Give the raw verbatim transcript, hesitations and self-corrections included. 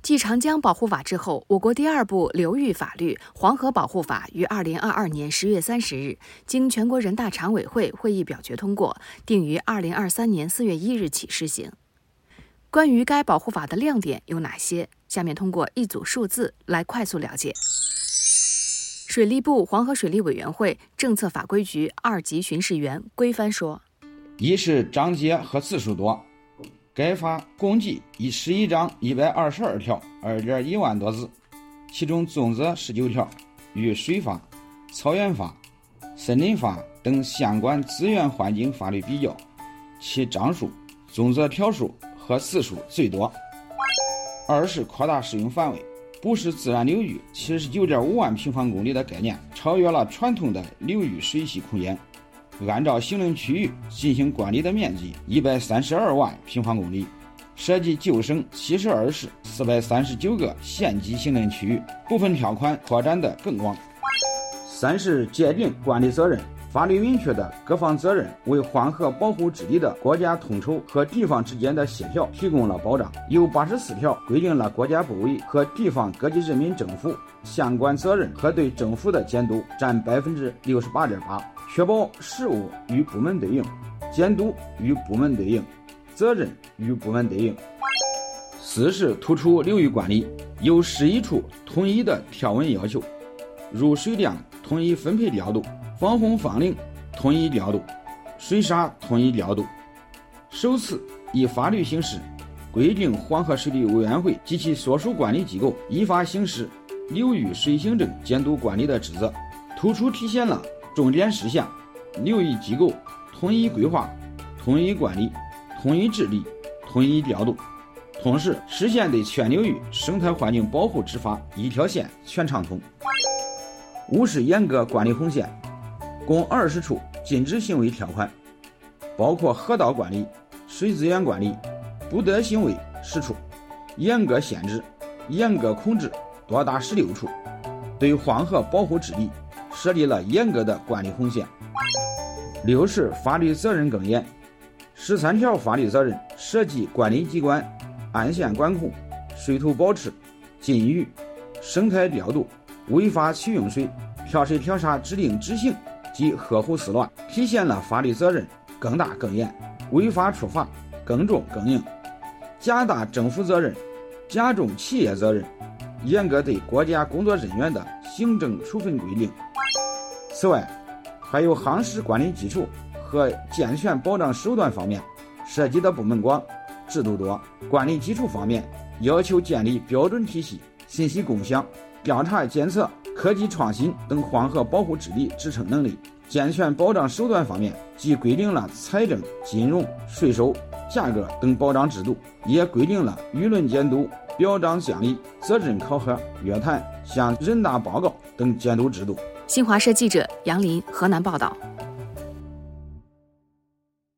继长江保护法之后，我国第二部流域法律《黄河保护法》于二零二二年十月三十日经全国人大常委会会议表决通过，定于二零二三年四月一日起施行。关于该保护法的亮点有哪些？下面通过一组数字来快速了解。水利部黄河水利委员会政策法规局二级巡视员规范说： 一是章节和字数多，该法共计以十一章一百二十二条 二点一万多字，其中总则十九条与水法、草原法、森林法等相关资源环境法律比较，其章数、总则条数和字数最多。二是扩大适用范围，不是自然流域七十九点五万平方公里的概念，超越了传统的流域水系空间，按照行政区域进行管理的面积一百三十二万平方公里，涉及九省七十二市四百三十九个县级行政区域，部分条款扩展得更广。三是界定管理责任，法律明确的各方责任，为黄河保护治理的国家统筹和地方之间的协调提供了保障。有八十四条规定了国家部委和地方各级人民政府相关责任和对政府的监督占 百分之六十八点八， 确保事务与部门对应，监督与部门对应，责任与部门对应。四是突出流域管理，有十一处统一的条文要求，如水量统一分配调度，防洪防汛统一调度，水沙统一调度。首次以法律形式规定黄河水利委员会及其所属管理机构依法行使流域水行政监督管理的职责，突出体现了重点事项流域机构统一规划、统一管理、统一治理、统一调度，同时实现对全流域生态环境保护执法一条线全畅通。五是严格管理红线，共二十处禁止行为条款，包括河道管理、水资源管理、不得行为十处，严格限制、严格控制多达十六处，对黄河保护治理设立了严格的管理红线。六是法律责任更严，十三条法律责任涉及管理机关岸线管控、水土保持、禁渔、生态调度、违法取用水、调水调查指令执行及呵护饲卵，体现了法律责任更大更严，违法处罚更重更硬，加大政府责任，加重企业责任，严格对国家工作人员的行政处分规定。此外，还有夯实管理基础和健全保障手段方面，涉及的部门广、制度多。管理基础方面，要求建立标准体系、信息共享、调查监测、科技创新等黄河保护治理支撑能力。健全保障手段方面，既规定了财政、金融、税收、价格等保障制度，也规定了舆论监督、表彰奖励、责任考核、约谈、向人大报告等监督制度。 新华社记者杨林河南报道。